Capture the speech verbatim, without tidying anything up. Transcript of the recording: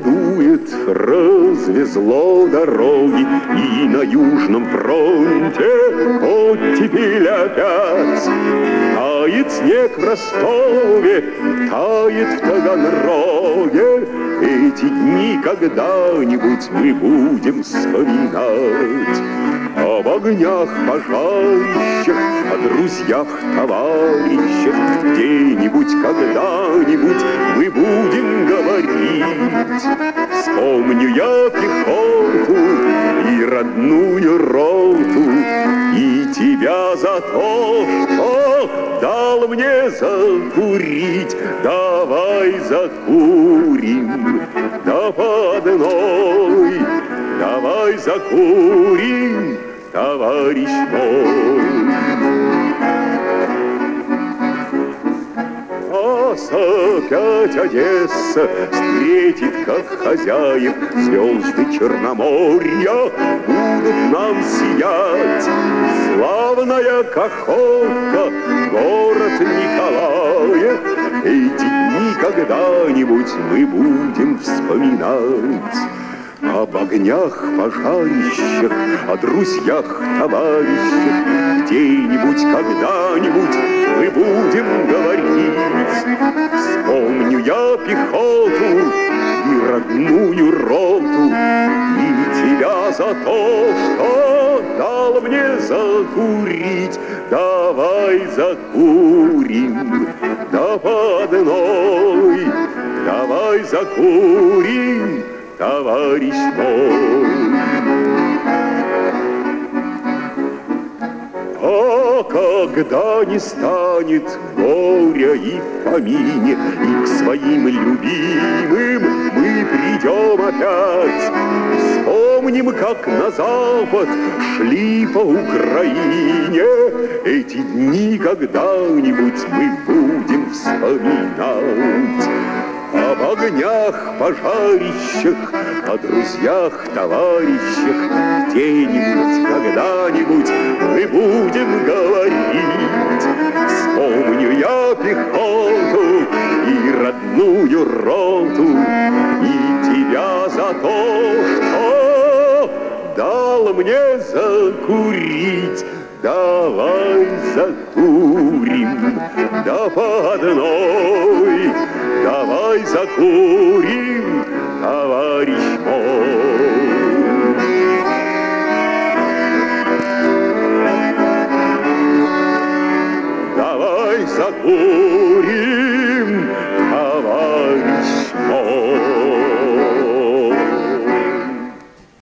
дует, развезло дороги, и на Южном фронте оттепель опять. Тает снег в Ростове, тает в Таганроге. Эти дни когда-нибудь мы будем вспоминать. Об огнях пожарищах, о друзьях, товарищах где-нибудь, когда-нибудь мы будем говорить. Вспомню я пехоту и родную роту, и тебя за то, что дал мне закурить. Давай закурим до одной, давай закурим, товарищ мой. Нас опять Одесса встретит, как хозяев, звезды Черноморья будут нам сиять. Славная Каховка, город Николаев, эти дни когда-нибудь мы будем вспоминать. Об огнях, пожарищах, о друзьях, товарищах где-нибудь, когда-нибудь мы будем говорить. Вспомню я пехоту и родную роту, и тебя за то, что дал мне закурить. Давай закурим до одной, давай закурим, товарищ мой. А когда не станет горя и в помине, и к своим любимым мы придем опять, вспомним, как на запад шли по Украине. Эти дни когда-нибудь мы будем вспоминать. Об огнях, пожарищах, о друзьях, товарищах где-нибудь, когда-нибудь мы будем говорить. Вспомню я пехоту и родную роту, и тебя за то, что дал мне закурить. Давай закурим до одной, давай закурим, товарищ мой. Давай закурим.